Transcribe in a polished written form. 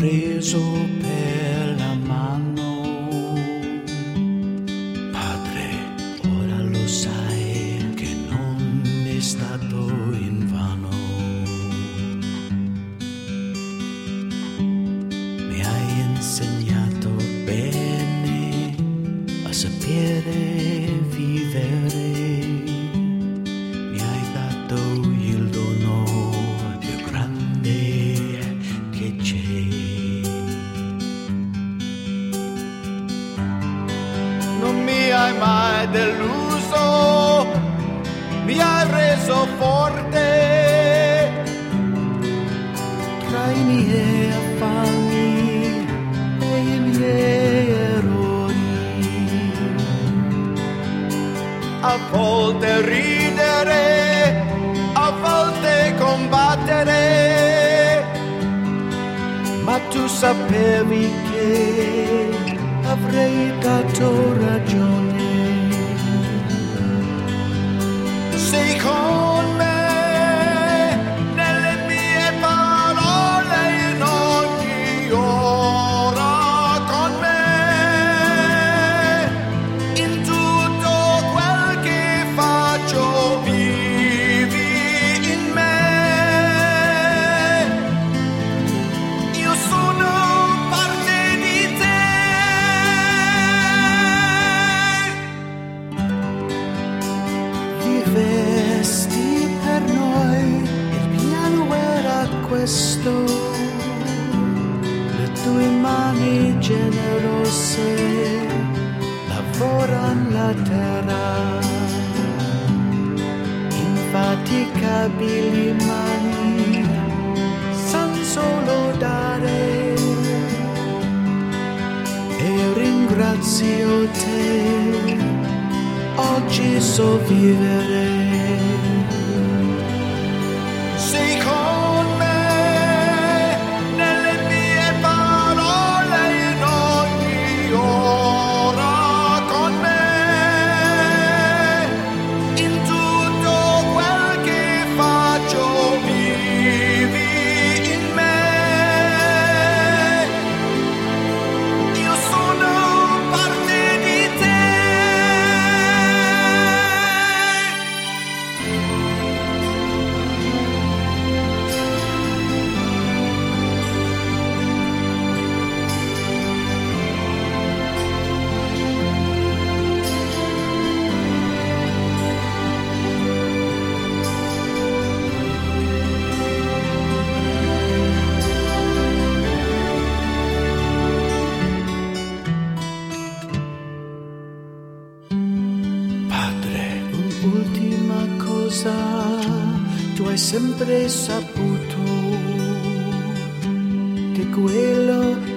preso per la mano. Padre, ora lo sai che non è stato invano. Mi hai insegnato bene a sapere vivere. Mi hai dato il dono più grande che c'è. Non mi hai mai deluso, mi hai reso forte. Tra i miei affanni e i miei errori, a volte ridere, a volte combattere, ma tu sapevi che avrei dato ragione. Sei con me nelle mie parole in ogni ora, con me in tutto quel che faccio, vivi in me. Io sono parte di te. Vivesti per noi, il piano era questo. Le tue mani generose lavorano la terra, infaticabili mani san solo dare. E ringrazio te, oggi so vivere. Sei con me nelle mie parole in ogni ora, con me in tutto quel che faccio, vivi in me. Io sono parte di te. Padre, un'ultima cosa, tu hai sempre saputo che quello